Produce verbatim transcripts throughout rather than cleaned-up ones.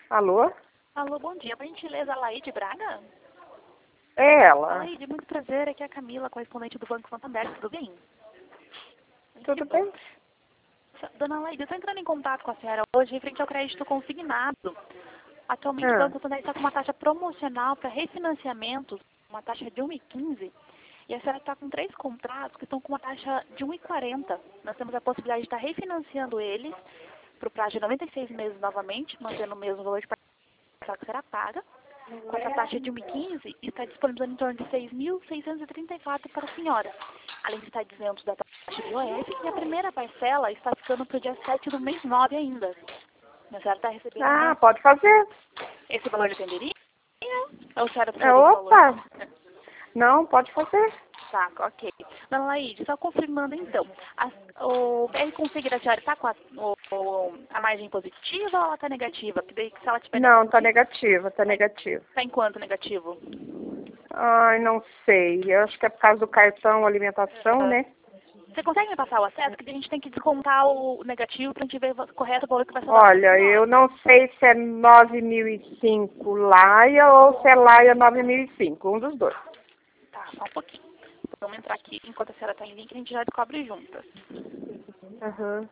Alô? Alô, bom dia. Por gentileza, Laide Braga? É ela. Laide, muito prazer. Aqui é a Camila, correspondente do Banco Santander. Tudo bem? Tudo bem? Dona Laide, eu estou entrando em contato com a senhora hoje referente ao crédito consignado. Atualmente o Ah, Banco Santander está com uma taxa promocional para refinanciamentos, uma taxa de um vírgula quinze. E a senhora está com três contratos que estão com uma taxa de um vírgula quarenta. Nós temos a possibilidade de estar refinanciando eles para o prazo de noventa e seis meses novamente, mantendo o mesmo valor de parcela que será paga. Com essa taxa de um vírgula quinze, está disponibilizando em torno de seis mil seiscentos e trinta e quatro para a senhora. Além de estar dizendo da taxa de I O F, e a primeira parcela está ficando para o dia sete do mês nove ainda. A senhora está recebendo ah, né, pode fazer. esse valor de atenderia? Ou a senhora É, precisa desse valor? opa! Não, pode fazer. Tá, ok. Dona Laide, só confirmando então. A, o B R Config da senhora está com a, o, o- a margem positiva ou ela está negativa? Porque daí, se ela tiver Não, tá negativa, negativa, tá negativa. está em quanto negativo? Ai, não sei. Eu acho que é por causa do cartão alimentação, né? Você consegue me passar o acesso? Que a gente tem que descontar o negativo para a gente ver o correto o valor que vai sobrar para a Olha, eu senhora. não sei se é nove mil e cinco Laia ou se é Laia nove mil e cinco, um dos dois. Tá, só um pouquinho. Vamos entrar aqui enquanto a senhora está em link, a gente já descobre juntas. Uhum.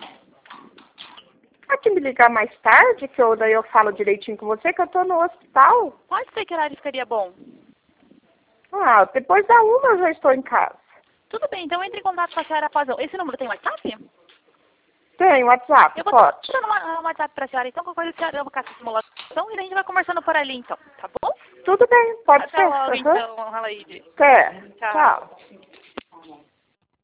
Pode me ligar mais tarde, que eu, daí eu falo direitinho com você, que eu tô no hospital. Pode ser que horário ficaria bom? Ah, depois da uma eu já estou em casa. Tudo bem, então entre em contato com a senhora após. Esse número tem WhatsApp? Tem WhatsApp, Eu vou pode. estar no WhatsApp para a senhora, então qualquer coisa a senhora vai essa simulação e daí a gente vai conversando por ali então, tá bom? Tudo bem, pode Até ser. logo Uhum. então, Alaide. Até. Tchau. Tchau.